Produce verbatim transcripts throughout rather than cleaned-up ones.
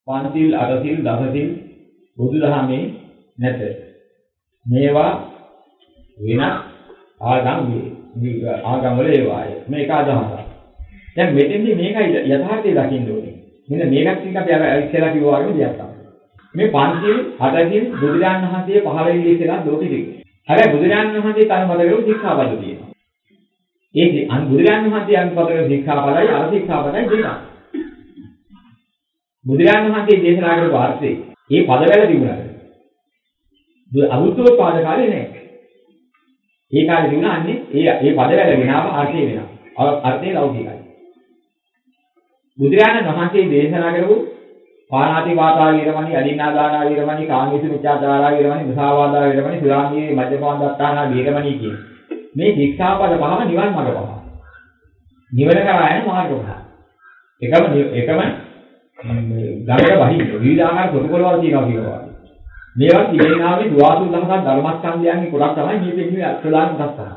පන්සිල්, අටසිල්, දසසිල් බුදුදහමේ නැත. මේවා වෙන ආගම් ආගම් වල ඒවාය. මේක අදහසක්. දැන් මෙතෙන්දී මේකයි යථාර්ථය දකින්න ඕනේ. මෙන්න මේකත් ටික අපි අර ඉස්සෙල්ලා කිව්වා වගේ දෙයක් තමයි. මේ පන්සිල්, අටසිල් බුදුරජාණන් වහන්සේ පහළ වෙන්නේ ඉස්සෙල්ලා ලෝකෙ තිබුණේ. හැබැයි බුදුරජාණන් වහන්සේ අනුමත කරපු ශික්ෂාපද තියෙනවා. ඒකේ අන් බුදුරජාණන් වහන්සේ අනුමත කරපු ශික්ෂාපදයි අර ශික්ෂාපදයි දෙකක්. බුදුරජාණන් වහන්සේ දේශනා කරපු අර්ථේ ඒ පදවල තිබුණාද? අබුද්ධෝත්පාද කාලේ නෑ. ඒ කාලේ තිබුණා අන්නේ ඒ ඒ පදවල වෙනාම අර්ථය වෙනවා. අර්ථය ලෞකිකයි. බුදුරජාණන් වහන්සේ දේශනා කරපු පාණාති වාතා වීරමණී, අදින්නාදානා වීරමණී, කාමීසු මිච්ඡාචාරා වීරමණී, මුසාවාදා වීරමණී, සුරාමී මජ්ජපාන දත්තානා වීරමණී කියන මේ ශික්ෂාපද පහම නිවන් මාර්ග පහ. නිවන කරා යන මාර්ග පහ. එකම එකම ගමක බහින්න විවිධ ආකාර ප්‍රතිපලවල් තියෙනවා කියනවා. මේවා කියනාවේ දුආසු දහසක් ධර්මස්කන්ධයන්ගේ කොටක් තමයි මේ දෙන්නේ ප්‍රධාන කොටස් තමයි.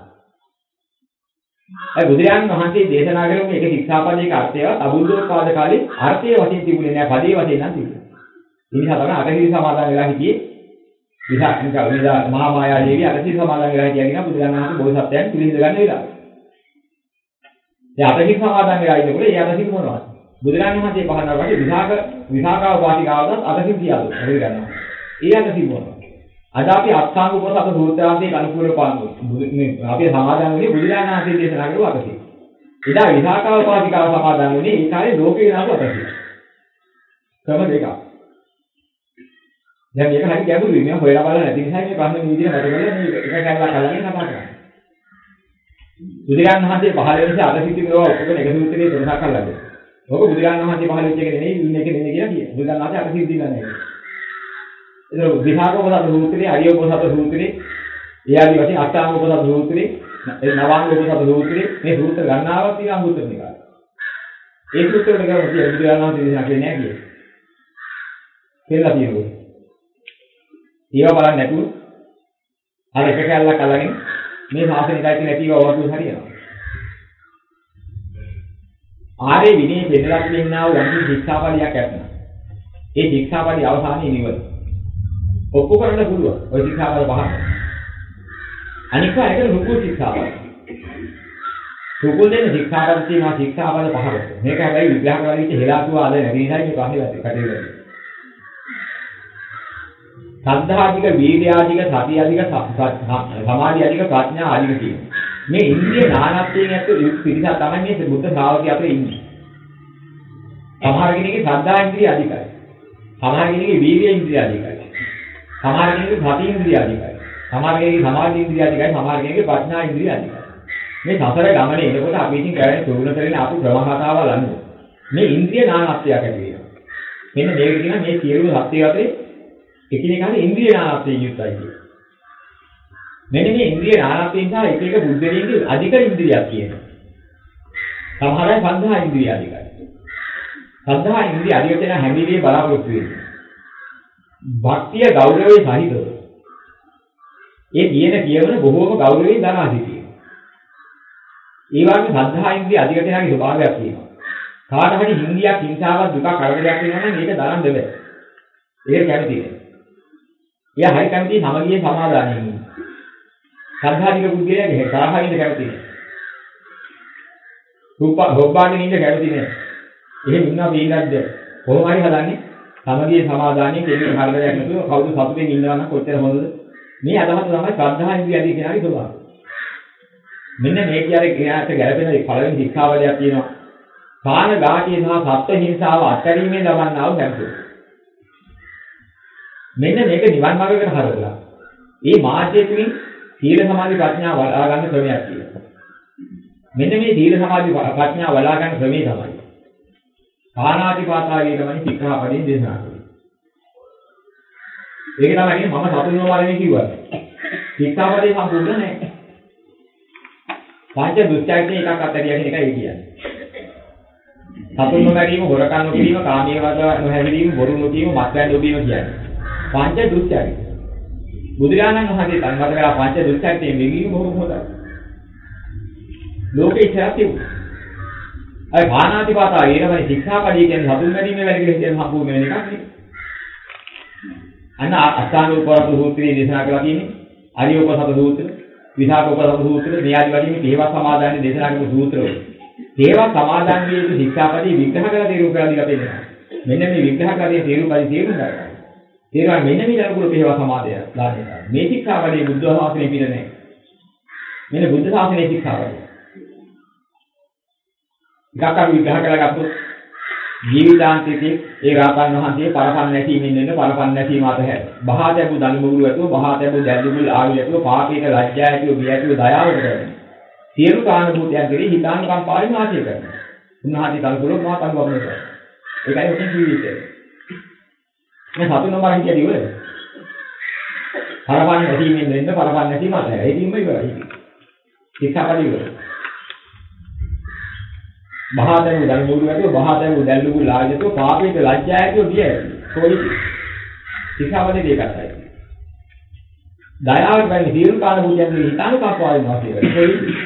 ඒ බුදුරජාණන් වහන්සේ දේශනා කරපු මේක ශික්ෂාපදයක අර්ථය අබුද්ධෝත්පාද කාලේ අර්ථයේ වශයෙන් තිබුණේ නෑ, පදේ වශයෙන් නම් තිබුණා. ඒ නිසා තමයි අටසිල් සමාදන් වෙලා හිටියේ. විසා විසා මහා මායා දේවිය අටසිල් සමාදන් වෙලා හිටියා කියන බුදුරජාණන් වහන්සේ බෝසත්යන් පිළිඳ ගන්න වෙලාව. ඒ අටසිල් සමාදන් වෙලා ඉන්නකොට ඒ අටසිල් මොනවද? බුදුරජාණන් වහන්සේ පහදනවා වගේ විසාක විසාකාව පාටිකාවවත් අටසිල් තියාදු. හරි ගන්නවා. ඒ අටසිල් මොනවද? අද අපි අත්සංග උපසත සූත්‍රාන්තයේ අනුකූල පාන මේ අපි සමාදන් වෙන්නේ බුදුරජාණන් වහන්සේ දේශනා කරපු අටසිල්. එදා විසාකාව පාටිකාව සමාදන් වෙන්නේ ඒ කාලේ ලෝකේ නාම අටසිල්. ක්‍රම දෙකක්. දැන් මේක හරි ගැඹුරුයි. මම හොයලා බලලා නැති නිසා මේ ප්‍රශ්න මේ විදිහට මතක කරලා මේ එක කැලලක් අල්ලගෙන කතා කරන්නේ. බුදුරජාණන් වහන්සේ පහළ වෙන නිසා අටසිල් තිබුණා ඔක්කොම එක සූත්‍රයේ තුනක් අල්ලගෙන. ඔක බුදුරජාණන් වහන්සේ පහළ වෙච්ච එක නෙමෙයි, ඉන්න එක නෙමෙයි කියලා කියනවා. බුදුරජාණන් වහන්සේ අටසිල් දීලා නැහැ. ඒක විහාරෝපසත සූත්‍රයේ, අරියෝපසත සූත්‍රයේ, ඒ ආදී වශයෙන් අෂ්ටාංගෝපසත සූත්‍රයේ, ඒ නවාංගෝපසත සූත්‍රයේ මේ සූත්‍ර ගණනාවක් තියෙනවා සූත්‍ර නිකාය. ඒ සූත්‍ර වල ගමන් කියන්නේ බුදුරජාණන් වහන්සේ දේශනා කළේ නැහැ කියන්නේ. කියලා තියෙනවා. ඒවා බලන්න නැතුව අර එක කැලලක් අල්ලගෙන මේ ශාසනිකයි කියලා කීව වවතු හරියනවා. ආරේ විනය දෙන්නක් දෙන්නා වූ යම් ශික්ෂාපදයක් ඇතන. ඒ ශික්ෂාපදයේ අවසානයේ නිවන. ඔප්පු කරන්න පුළුවන්. ওই ශික්ෂාපද පහ. අනික එක රුකු ශික්ෂාපද. රුකු දෙන ශික්ෂාපද තියෙනවා ශික්ෂාපද පහකට. මේක හැබැයි විග්‍රහ කරලා ඉච්ච හෙලාතුව ආද නැති නිසා මේ පහේ වැටේ කටේ. සද්ධාධික, වීර්යාධික, සතියාධික, සමාධියාධික, ප්‍රඥා ආධික තියෙනවා. මේ ඉන්ද්‍රිය නානත්වයෙන් ඇතුළු පිරිස තමයි මේ බුද්ධ ශ්‍රාවකයා අතර ඉන්නේ. සමහර කෙනෙක්ගේ ශ්‍රද්ධා ඉන්ද්‍රිය අධිකයි. සමහර කෙනෙක්ගේ වීර්ය ඉන්ද්‍රිය අධිකයි. සමහර කෙනෙක්ගේ සති ඉන්ද්‍රිය අධිකයි. සමහර කෙනෙක්ගේ සමාධි ඉන්ද්‍රිය අධිකයි. සමහර කෙනෙක්ගේ ප්‍රඥා ඉන්ද්‍රිය අධිකයි. මේ සසර ගමනේ එනකොට අපි ඉතින් කරන්නේ සෝුණ කරගෙන ආපු ප්‍රවාහතාවල් අනුව මේ ඉන්ද්‍රිය නානත්වයක් ඇති වෙනවා. මෙන්න මේක කියන මේ සියලු සත්‍ය අතරේ එකිනෙකාගේ ඉන්ද්‍රිය නානත්වයෙන් යුක්තයි කියන්නේ. මෙන්න මේ ඉන්ද්‍රිය නානත්වයෙන් තමයි එක එක බුද්ධලීන්ගේ අධික ඉන්ද්‍රියක් කියනවා. සමහර අය සද්ධා ඉන්ද්‍රිය අධිකයි. සද්ධා ඉන්ද්‍රිය අධික වෙන හැම වෙලේම බලාපොරොත්තු වෙනවා. භක්තිය ගෞරවයේ සහිතව. ඒ කියන කියවන බොහෝම ගෞරවයෙන් දරා සිටිනවා. ඒ වගේ සද්ධා ඉන්ද්‍රිය අධික වෙනාගේ ස්වභාවයක් තියෙනවා. කාට හරි හිංගියක්, හිංසාවක්, දුක, කරදරයක් වෙනවා නම් මේක දරන්න බෑ. ඒක කැමති නෑ. එයා හරි කැමති සමගියේ සමාදානයෙන් ඉන්න. සද්ධාධික බුද්ධියගේ තරහින්ද කැමති නෑ. රූප රොබ්බාගෙන ඉන්න කැමති නෑ. එහෙම ඉන්නවා වේලක්ද? කොහොම හරි හදන්නේ සමගියේ සමාදානයෙන් දෙන්නේ හරියට නැතුව කවුරු සතුටෙන් ඉන්නවා නම් කොච්චර හොඳද? මේ අදහස තමයි ශ්‍රද්ධා ඉන්ද්‍රිය අධික කෙනාගේ ස්වභාවය. මෙන්න මේ කියන්නේ ක්‍රියාවට ගැළපෙන පළවෙනි ශික්ෂාවලියක් තියෙනවා. කාණ ගාඨිය සහ සත්ත්ව හිංසාව අත්හැරීමෙන් ලබන්නා වූ සැපය. මෙන්න මේක නිවන් මාර්ගයකට හරවලා. මේ මාර්ගය තුලින් සීල සමාධි ප්‍රඥා වඩා ගන්න ක්‍රමයක් තියෙනවා. මෙන්න මේ සීල සමාධි ප්‍රඥා වඩා ගන්න ක්‍රමය තමයි. කාණාතිපාතාගේ තමයි ශික්ෂාපදයෙන් දේශනා කරන්නේ. ඒක තමයි මම සතුටුම වරනේ කිව්වා. ශික්ෂාපදේ සම්පූර්ණ නැහැ. පංච දුස්චරිතේ එකක් අතරිය කියන එකයි කියන්නේ. සතුටුම ගැනීම, හොරකම් නොකිරීම, කාමීය වද නොහැවිදීම, බොරු නොකීම, මත්පැන් නොබීම කියන්නේ. පංච දුස්චරිත. බුදුරජාණන් වහන්සේ තන්මත කරලා පංච දුස්චරිතයෙන් වෙගීම බොහොම හොඳයි. ලෝකේ ඉස්සරහ තිබුණා. අය පාණාතිපාතා ඊළඟට ශික්ෂාපදයේ කියන්නේ හතුන් මැරීමේ වැඩ කියලා කියන සම්පූර්ණ වෙන එකක් නේ. අන්න අස්ථානෝපරත සූත්‍රයේ දේශනා කළා කියන්නේ අරියෝපසත සූත්‍ර, විසාකෝපසත සූත්‍ර, මේ ආදි වශයෙන් තේවා සමාදානයේ දේශනා කරපු සූත්‍රවල. තේවා සමාදාන විය යුතු ශික්ෂාපදයේ විග්‍රහ කරලා තේරුම් කරලා දීලා තියෙනවා. මෙන්න මේ විග්‍රහ කරලා තේරුම් පරි තේරුම් ගන්නවා. තේරුම් මෙන්න මේ අනුකූල තේවා සමාදය ලාභය. මේ ශික්ෂාපදයේ බුද්ධ ශාසනය පිළ නැහැ. මෙන්න බුද්ධ ශාසනයේ ශික්ෂාපදය. එකක් අපි විග්‍රහ කරගත්තොත් ජීවිතාන්තයේ ඒ රාතන් වහන්සේ පරපන් නැතිමින් වෙන පරපන් නැතිම අතහැර. බහාතැබු දනුමුගුරු ඇතුව බහාතැබු දැල්දුමුල් ආවිල ඇතුව පාපීක ලැජ්ජා ඇතුව බිය ඇතුව දයාවට කරන. සියලු කාණභූතයන් කෙරෙහි හිතානුකම්පාවෙන් වාසය කරනවා. උන්වහන්සේ කල්පලෝ මහා කල්පවන්නේ කරා. ඒකයි ඔතන ජීවිතය. මේ සතු නම්බර හිටියද ඉවරද? පරපන් නැතිමින් වෙන්න පරපන් නැතිම අතහැර. ඒකීම ඉවරයි. ශික්ෂාපද ඉවරයි. බහාතැබු දනුමුගුරු ඇතුව බහාතැබු දැල්දුමුල් ආවිල ඇතුව පාපීක ලැජ්ජා ඇතුව බිය ඇතුව. කොයි ශික්ෂාපදේ දෙකයි. දයාවට බැරි සියලු කාණභූතයන් කෙරෙහි හිතානුකම්පාවෙන් වාසය කරනවා.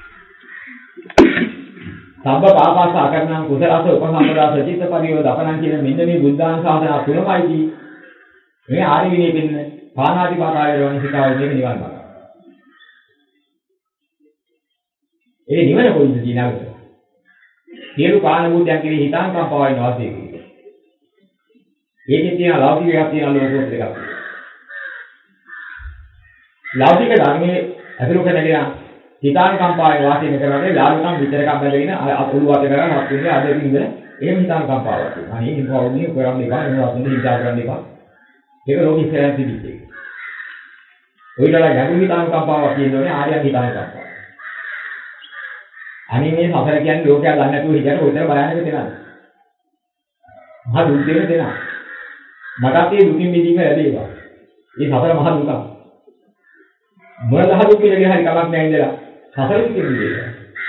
සබ්බ පාපස්ස අකරණං කුසලස උපසම්පදාස චිත්ත පරියෝ දපණං කියන මෙන්න මේ බුද්ධාන සාධනා තුනමයි කි. මේ ආරි විනය පින්න පාණාතිපාතාවේ රවණ සිතාවේ මේක නිවන් මාර්ගය. ඒ නිවන කොයිද කියනවද? සියලු කාණභූතයන් කෙරෙහි හිතානුකම්පාවෙන් වාසය කරනවා. ඒකේ තියෙන ලෞකික එකක් තියෙන ලෝකෝත්තර එකක්. ලෞකික ධර්මයේ අතුරු කරගෙන හිතානුකම්පාවෙන් වාසය කරනකොට ලාභකම් විතරක් බැලගෙන අතුරු වාත කරගෙන හත්ුනේ අද ඉඳන් එහෙම හිතානුකම්පාවක් තියෙනවා. අනේ මේ කවුරුනේ කරන්නේ බා එහෙම වතුනේ හිතා කරන්නේ බා. ඒක ලෝකෙ ඉස්සරහින් තිබිච්ච එක. ඔයලා ගැඹුරු හිතානුකම්පාවක් කියනෝනේ ආර්යයන් හිතානුකම්පාව. අනේ මේ සතර කියන්නේ ලෝකයා දන්නේ නැතුව හිතන ඔයතර බයන්නක දෙනවා. මහා දුක් දෙන දෙනවා. මටත් මේ දුකින් මිදීම ලැබේවා. මේ සතර මහා දුක. මොනදා දුක කියලා හරි කමක් නැහැ ඉඳලා. සතර දුකින් මිදේවා.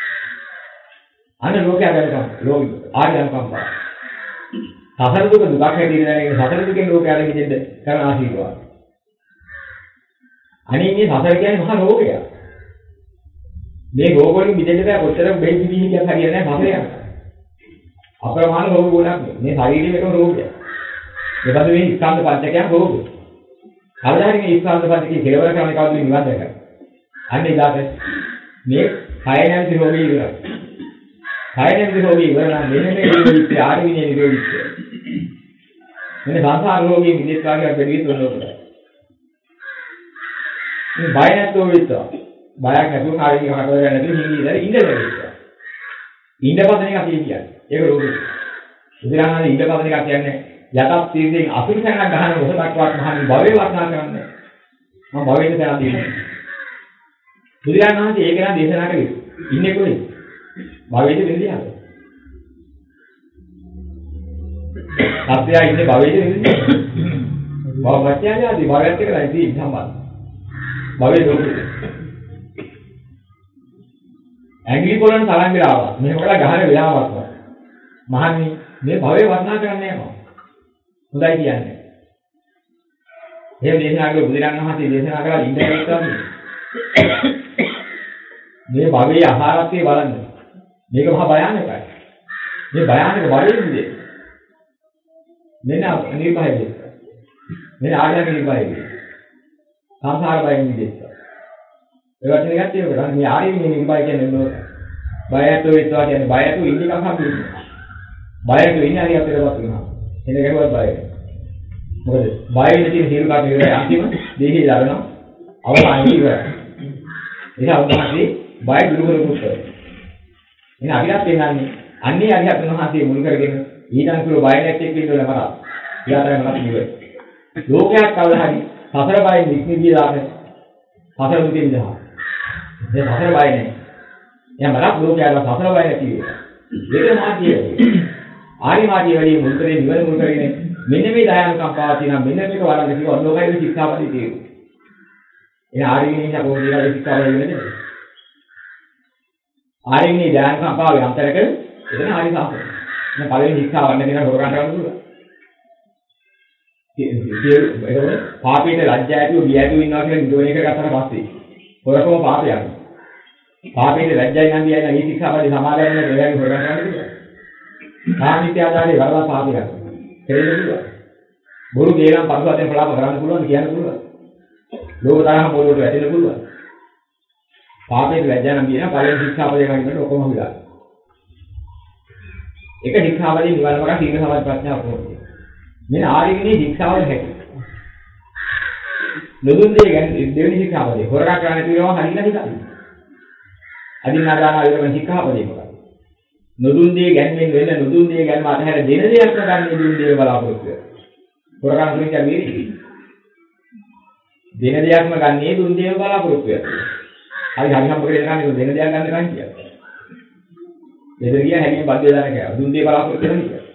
අන්න ලෝකයා ගන්න ලෝක ආර්යයන් කම්පා. සතර දුක දුකක් හැටියට දැනගෙන සතර දුකෙන් ලෝකයා දෙකෙන්ද කරන ආශිර්වාද. අනේ මේ සතර කියන්නේ මහා රෝගයක්. මේ රෝග වලින් මිදෙන්න බෑ කොච්චර බෙහෙත් දීලා කියත් හරියන්නේ නැහැ සතර යනවා. අප්‍රමාණ රෝග ගොඩක් මේ ශරීරයේ එකම රෝගයක්. ඒකද මේ ස්කන්ධ පංචකයන් රෝගය. කවදාහරි මේ ස්කන්ධ පංචකයේ කෙලවර කරන කවුද නිවන් දැකලා. අන්න ඒකට මේ කය නැති රෝගී ඉවරයි. කය නැති රෝගී ඉවර නම් මෙන්න මේ නිරෝධිත්‍ය ආර්විනේ නිරෝධිත්‍ය. මෙන්න සංසාර රෝගී විදේශ වාගයක් බැරි වෙනකොට. මේ බය නැතුව විතර. බයක් නැතුව කායික හටවල නැතුව හිඳිලා ඉඳ බැරිද. ඉඳපදන එක කියන්නේ. ඒක රෝගී. උදාහරණයක් ඉඳපදන එක කියන්නේ යටත් තීරයෙන් අසුරු තැනක් ගහන මොහොතක්වත් මහණි භවයේ වර්ණනා කරන්නේ. මම භවයේ තැනක් දෙන්නේ. බුදුරජාණන් වහන්සේ ඒක නම් දේශනා කළේ. ඉන්නේ කොහෙද? භවයේද වෙන්නේ නැහැ. සත්‍යය ඉන්නේ භවයේද වෙන්නේ. භව වචනයදී භවයත් එක්කලා ඉතින් සම්බන්ධ. භවයේ ලෝකෙ. ඇඟිලි පොළොන් තරම් වෙලා ආවා. මෙහෙම කරලා ගහන වෙලාවක්. මහණි මේ භවයේ වර්ණනා කරන්නේ නැහැ. හොඳයි කියන්නේ. එහෙම දේශනා කළ බුදුරජාණන් වහන්සේ දේශනා කළා ඉන්ද්‍රියයන් මේ භවයේ ආහාරත්වයේ බලන්න. මේක මහා භයානකයි. මේ භයානක භවයේ ඉන්නේ. මෙන්න නිර්භයයි. මෙන්න ආර්යයන් නිර්භයයි. සංසාර භයෙන් මිදෙන්න. ඒ වචනේ ගැත්තේ ඔකට මේ ආර්යයන් නිර්භය කියන්නේ නෝක. බයතු විශ්වාස කියන්නේ බයතු ඉන්නේ කම් හම්බුනේ. බයතු ඉන්නේ හරි අපිටවත් වෙනවා. එන ගැහුවත් බයයි. මොකද බය වෙන තියෙන සියලු කාට ඉවරයි අන්තිම දෙහි දරනවා අවසානයේ ඉවරයි. ඒක උන්වහන්සේ බය දුරු කරපු උත්තර. එන අවිරත් වෙනන්නේ අන්නේ අරිහත් උන්වහන්සේ මුල් කරගෙන ඊටන් කිව්ව බය නැති එක්ක ඉන්නවල මරා. ඊයාටම මරත් ඉවරයි. ලෝකයක් කවදා හරි සතර බයෙන් නික්මිදී දාන සතර දුකෙන් දහා. මේ සතර බය නැහැ. එයා මරත් ලෝකයට සතර බය නැති වෙනවා. ඒක මාර්ගය. ආරි මාර්ගය වලින් මුල් කරේ නිවන මුල් කරගෙන මෙන්න මේ දයානුකම්පාව තියෙනවා මෙන්න මේක වරන්ද කිව්ව ලෝකයේ ශික්ෂාපදේ තියෙනවා. ඒ ආරිවිනේ කොහොමද ශික්ෂාපදේ වෙන්නේ? ආරිවිනේ දයානුකම්පාව යම්තරක එතන ආරි සාසන. මම පළවෙනි ශික්ෂාව වන්න දෙන හොරකම් කරන්න පුළුවන්. ඒක පාපේට ලැජ්ජා ඇතුව බිය ඇතුව ඉන්නවා කියලා නිදෝණ එක ගත්තට පස්සේ හොරකම පාපයක්. පාපේට ලැජ්ජයි නම් කියයි නම් මේ ශික්ෂාපදේ සමාදන් වෙන දෙයක් හොරගන්න පුළුවන්. කාමීත්‍යාචාරේ වරලා පාපේ කරනවා. කෙරෙන්න පුළුවන්. බොරු කේලම් පසුවතෙන් ප්‍රලාප කරන්න පුළුවන් කියන්න පුළුවන්. ලෝක තරහ මොළොට වැටෙන්න පුළුවන්. පාපේට ලැජ්ජා නම් කියන පළවෙනි ශික්ෂාපදේ ගන්නකොට ඔක්කොම හුලා. එක ශික්ෂාපදේ නිවන මග සීල සමාධි ප්‍රඥා කොහොමද? මෙන්න ආර්යවිනී ශික්ෂාවල හැටි. නොදුන් දෙය ගැන දෙවෙනි ශික්ෂාපදේ හොරකම් කරන්න කියනවා හරියට හිතන්න. අදින්නාදාන ආයතන ශික්ෂාපදේ මොකක්ද? නොදුන් දෙය ගැන්වෙන් වෙන නොදුන් දෙය ගැන්ම අතහැර දෙන දෙයක්ම ගන්න දුන් දෙය බලාපොරොත්තු වෙනවා. හොරකම් කියන්නේ මේක. දෙන දෙයක්ම ගන්නේ දුන් දෙය බලාපොරොත්තු වෙනවා. හරි හරි හම්බ කරගෙන යනවා දෙන දෙයක් ගන්න කන් කියලා. දෙද ගියා හැලියෙන් බද්දේ දාන කෑවා. දුන් දෙය බලාපොරොත්තු වෙනවා කියලා.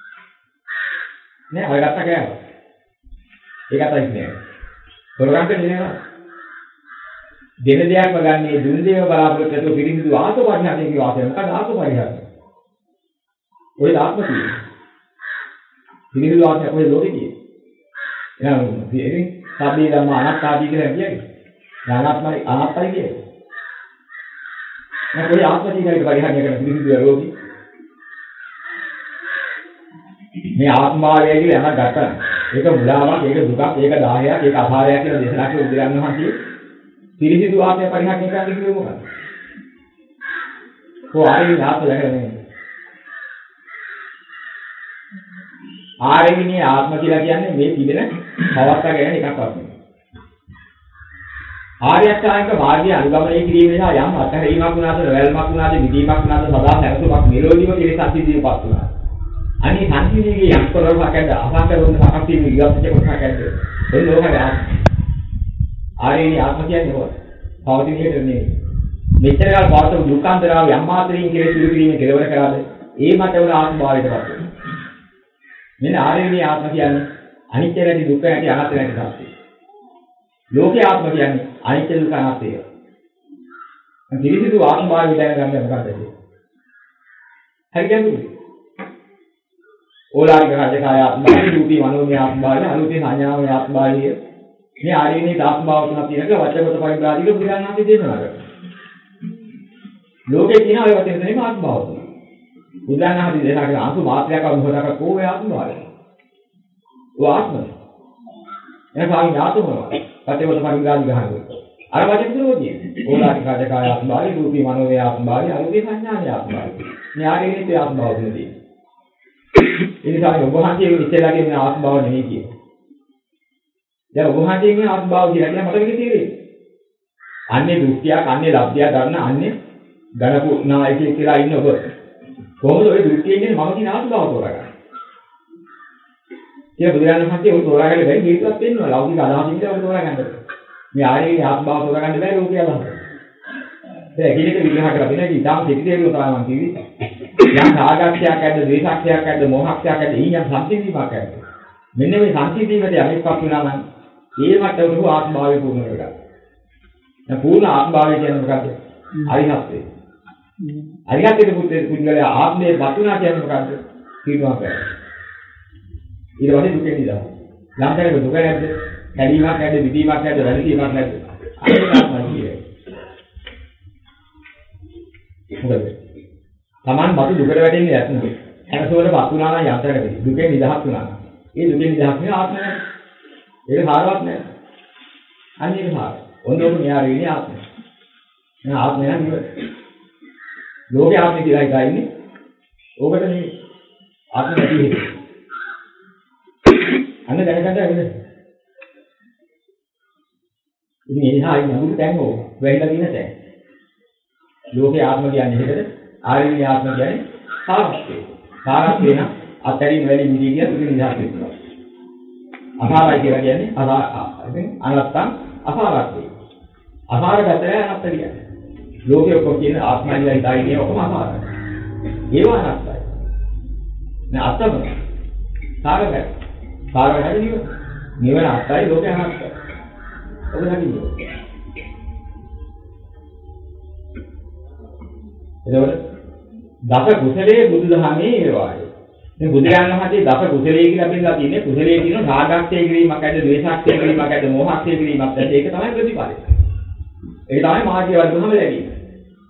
නෑ ඔය ගත්ත කෑවා. ඒකටයි කියන්නේ. හොරකම් කියන්නේ නෑ. දෙන දෙයක්ම ගන්නේ දුන් දෙය බලාපොරොත්තු වෙतो පිරිසිදු ආත්ම පරිහරණය කියන වාක්‍යය. මොකද ආත්ම පරිහරණය? ඔය ආත්ම කියන්නේ. පිරිසිදු වාක්‍යය ඔය ලෝකේ කියන්නේ. එහෙනම් ඉතින් සබ්බේ ධම්ම අනාත්තාදී කියලා කියන්නේ. අනාත්මයි අනාත්තයි කියන්නේ. මම ඔය ආත්ම කීයකට පරිහරණය කරන පිරිසිදු ලෝකේ. මේ ආත්මාවය කියලා යමක් ගන්න. ඒක මුලාවක්, ඒක දුකක්, ඒක දාහයක්, ඒක අපාරයක් කියලා දේශනා කරලා උදාහරණ වහන්සේ පිරිසිදු ආත්මය පරිහරණය කරන්න කිව්වේ මොකක්ද? කොහොම ආරේ ආත්ම දැකලා ආරේවිනේ ආත්ම කියලා කියන්නේ මේ තිබෙන පවත්තා ගැන එකක් වගේ. ආර්ය අෂ්ටාංගික මාර්ගය අනුගමනය කිරීම නිසා යම් අත්හැරීමක් වුණාද, වැල්මක් වුණාද, විදීමක් වුණාද, සදා සැලසුමක් නිරෝධීව කියලා සංසිද්ධියපත් වුණා. අනිත් සංසිද්ධියේ යම් කරවකද අසංකරුණ සකස් වීම ඉවත්ච්ච කොටසක්ද. ඒ ලෝකයේ ආර්යනේ ආත්ම කියන්නේ මොකක්ද? පවතින හේතුව නෙවෙයි. මෙච්චර කාල පවත්වපු දුක්ඛාන්තරාව යම් මාත්‍රකින් කෙරේ සුළු කිරීමේ කෙලවර කරාද ඒ මතවල ආත්මභාවයටපත් වෙනවා. මෙන්න ආර්යනේ ආත්ම කියන්නේ අනිත්‍ය නැති දුක්ඛ නැති අනාත්ම නැති සත්‍යය. ලෝකේ ආත්ම කියන්නේ අනිත්‍ය දුක්ඛ අනාත්මය. මම කිරිසිදු ආත්මභාවය දැනගන්න මොකක්ද කියන්නේ? හරි කියන්නේ. ඕලාරික රාජකාය ආත්මභාවය, රූපී මනෝමය ආත්මභාවය, අනුපේ සංඥාමය ආත්මභාවය. මේ ආර්යනේ ආත්මභාව තුනක් තියෙනවා වචනගත පරිබ්‍රාජික බුදුරණාහි දේශනා කරා. ලෝකේ තියෙන අය වචන දෙකම ආත්මභාව තුන. බුදුරණාහි දේශනා කරන අංශු මාත්‍රයක් අනුහරක කෝවේ ආත්මභාවය. ਉਹ ආත්මය. එන ස්වාමීන් ආත්මය. වචනගත පරිබ්‍රාජික ගහනවා. අර වචන තුනෝදී. ඕලාරික රාජකාය ආත්මභාවය, රූපී මනෝමය ආත්මභාවය, අනුපේ සංඥාමය ආත්මභාවය. මේ ආර්යනේ ආත්මභාව තුන තියෙනවා. ඒ නිසා ඔබ වහන්සේ ඉස්සෙල්ලා කියන ආත්මභාව නෙමෙයි කියන්නේ. දැන් ඔබ වහන්සේගේ ආත්මභාව කියලා කියන මට මේක තේරෙන්නේ. අන්නේ දෘෂ්ටියක්, අන්නේ ලබ්ධියක් ගන්න අන්නේ ගණපු නායකයෙක් කියලා ඉන්න ඔබ. කොහොමද ඔය දෘෂ්ටියෙන් මම කියන ආත්මභාව තෝරගන්නේ? ඒ බුදුරජාණන් වහන්සේ ඔය තෝරාගන්න බැරි හේතුවක් තියෙනවා. ලෞකික අදහසින් ඒක තෝරාගන්න. මේ ආර්යගේ ආත්මභාව තෝරාගන්න බැරි ඕක කියලා. ඒ එකිනෙක විග්‍රහ කරලා දෙනවා. ඒක ඉතාම කෙටි දේරුව තමයි මම කිව්වේ. යම් රාගක්ෂයක් ඇද්ද, ද්වේෂක්ෂයක් ඇද්ද, මොහක්ෂයක් ඇද්ද, ඊයම් සංසිද්ධියක් ඇද්ද. මෙන්න මේ සංසිද්ධියකට යමෙක්පත් වෙනා නම් ඒ මට්ටමට ආත්මභාවය පූර්ණ කරගන්න. දැන් පූර්ණ ආත්මභාවය කියන්නේ මොකක්ද? අරිහත්ත්වය. අරිහත්ත්වයේ පුද්ගලයා ආත්මයේ වතුනා කියන්නේ මොකක්ද? තීරණය කරනවා. ඊට පස්සේ දුකෙන් නිදහස්. ළඟට දුක නැද්ද? හැදීමක් නැද්ද? විදීමක් නැද්ද? වැඩිවීමක් නැද්ද? අනිත් ආත්මය කියන්නේ. මොකද? Taman මතු දුකට වැටෙන්නේ නැත්නම් හැමසෝලපත් වුණා නම් යන්ත්‍රයකදී දුකෙන් නිදහස් වුණා නම් ඒ දුකෙන් නිදහස් වෙන ආත්මය නෑ. ඒක සාරවත් නෑ. අන්න ඒක සාරයි. ඔන්නෝක මෙයා වෙන්නේ ආත්මය. එහෙනම් ආත්මය නම් ඉවර. ලෝකේ ආත්මය කියලා එකයි ඉන්නේ. ඕකට මේ ආත්මය නැති හේතුව. අන්න දැනගන්න වෙන්නේ. ඉතින් ඒ නිසා අයි නමුත් දැන් ඕක වෙයිලා තියෙන තැන. ලෝකේ ආත්ම කියන්නේ හේතද? ආර්යනේ ආත්ම කියන්නේ සාරස්ත්‍ය. සාරස්ත්‍ය නම් අත්හැරීම වෙලෙ මිදී කියන දුක නිදහස් වෙනවා. අසාරයි කියලා කියන්නේ අසාර ඉතින් අනත්තං අසාරත්වය. අසාරගතය අනත්ත කියන්නේ. ලෝකයේ ඔක්කොම කියන ආත්මයයි හිතයි කියන ඔක්කොම අසාරයි. ඒව අනත්තයි. නේ අත්තම සාරගත. සාරගත නිවන. නිවන අත්තයි ලෝකේ අනත්තයි. ඔබ දකින්නේ. එතකොට දස කුසලයේ බුදුදහමේ ඒවායි. මේ බුදුරජාණන් වහන්සේ දස කුසලයේ කියලා අපිට තියෙන්නේ කුසලයේ තියෙන රාගක්ෂය කිරීමක් ඇද්ද, ද්වේෂක්ෂය කිරීමක් ඇද්ද, මෝහක්ෂය කිරීමක් ඇද්ද ඒක තමයි ප්‍රතිපලය. ඒක තමයි මාර්ගය වර්ධනම ලැබීම.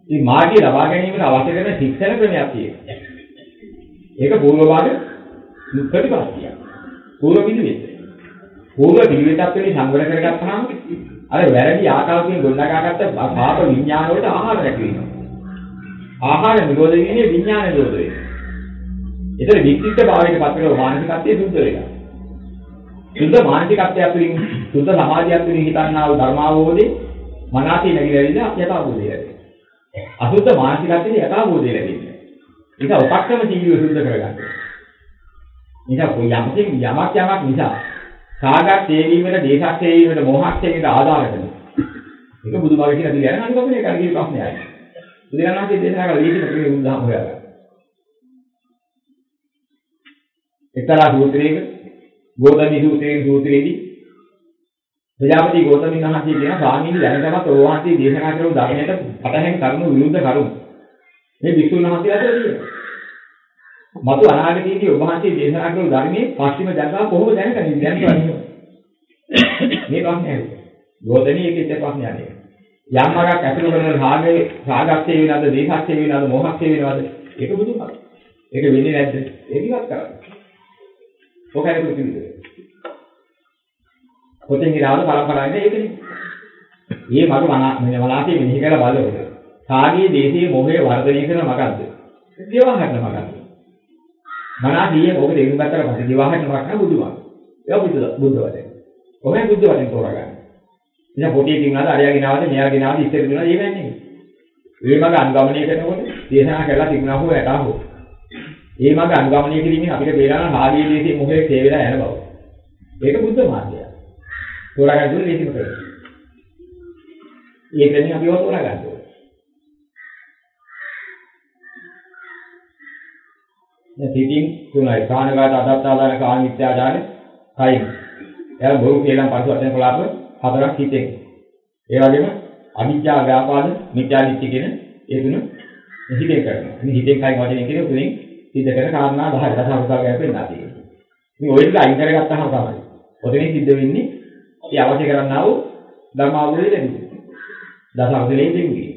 ඉතින් මාර්ගය ලබා ගැනීමට අවශ්‍ය කරන ශික්ෂණ ක්‍රමයක් තියෙනවා. ඒක පූර්ව භාග ප්‍රතිපත්තිය. පූර්ව පිළිවෙත. පූර්ව පිළිවෙතත් වලින් සංවර කරගත්තාම අර වැරදි ආකාරයෙන් ගොඩනගාගත්ත පාප විඥාන වලට ආහාර ලැබෙනවා. ආහාර නිරෝධ වෙන්නේ විඥාන නිරෝධ වෙනවා. ඒතර විචිත්ත භාවයට පත් කරන මානසිකත්වයේ සුද්ධ වෙනවා. සුද්ධ මානසිකත්වය තුළින් සුද්ධ සමාධිය තුළින් හිතන්නා වූ ධර්මාවබෝධේ මනසේ නැగిලා යථාභූතය ලැබෙනවා. අසුද්ධ මානසිකත්වයේ යථාභූතය ලැබෙනවා. ඒක උපක්‍රම ජීවිතය සුද්ධ කරගන්න. නිසා යම්කින් යමක් යමක් නිසා සාගත තේවීමට දේශක් තේවීමට මොහක් තේවීමට ආදාර කරනවා. ඒක බුදුබව කියලා දිගන අනුගමනය කරගෙන ප්‍රශ්නයයි. බුදුරණාහි දේශනා කළ දීපිත ක්‍රමයේ උදාහරණ හොයාගන්න. එක්තරා සූත්‍රයක ගෝතමී සූත්‍රයේ සූත්‍රයේදී ප්‍රජාපති ගෝතමී මහත්මිය කියන ස්වාමීන් වහන්සේට ඕවාන්ති දේශනා කරන ධර්මයට පටහැන් කරුණු විරුද්ධ කරුණු මේ විසුණු මහත්මියට තියෙනවා. මතු අනාගතයේදී ඔබ වහන්සේ දේශනා කරන ධර්මයේ පස්චිම ජනතාව කොහොමද දැනගන්නේ දැන් කියන්නේ මේ ප්‍රශ්නේ ගෝතමී එකේ ඉච්ඡා ප්‍රශ්නයක් නේ. යම් මාර්ගයක් ඇතුළු කරන රාගයේ රාගක්ෂේ වෙනවද දේහක්ෂේ වෙනවද මොහක්ෂේ වෙනවද ඒක බුදුමහත්. ඒක වෙන්නේ නැද්ද? ඒක ඉවත් කරන්න. ඔකයි පුදුමයි. පොතේ ඉරාවල පරම්පරාවේ ඒකනේ. මේ මග මන මලාපේ මෙහි කරලා බලවල. කාගේ දේශයේ මොහේ වර්ධනය කරන මගක්ද? දේවාහරණ මගක්ද? මනාදී මොකද දෙවියන් බතර පස්සේ දේවාහරණ මගක් නා බුදුමහත්. ඒක බුද්ධ බුද්ධ වදේ. කොහේ බුද්ධ වදෙන් තෝරගන්න. ඉතින් පොතේ තියුණාද අරයා ගෙනාවද මෙයා ගෙනාවද ඉස්සර දුන්නා ඒ වෙන්නේ. මේ මග අනුගමනය කරනකොට දේශනා කරලා තිබුණා හෝ යටා හෝ. මේ මග අනුගමනය කිරීමෙන් අපිට බේරාන රාගයේ දේශයේ මොහේ තේ වෙලා යන බව. ඒක බුද්ධ මාර්ගය. තෝරාගන්න දුන්නේ මේක කරේ. ඒ ක්‍රමයෙන් අපි ඒක තෝරාගන්න ඕනේ. දැන් සිටින් තුනයි කාණගත අදත්තාදාන කාණ මිත්‍යාචාරය කයින්. එයා බොරු කියලා පරිසු වචන කලාප හතරක් හිතෙන්. ඒ වගේම අවිජ්ජා ව්‍යාපාද මිත්‍යාදිත්‍ය කියන ඒ තුන හිතෙන් කරනවා. ඉතින් හිතෙන් කයින් වචනේ කියන තුنين සිද්ධ කරන කාරණා දහය දසවතාවයක් වෙනවා තියෙනවා. ඉතින් ඔය ටික අයින් කරගත්තාම තමයි ඔතනින් සිද්ධ වෙන්නේ ඒ අවශ්‍ය කරන්නා වූ ධර්ම අවබෝධය ලැබෙන්නේ. දසවතලේ දෙන්නේ.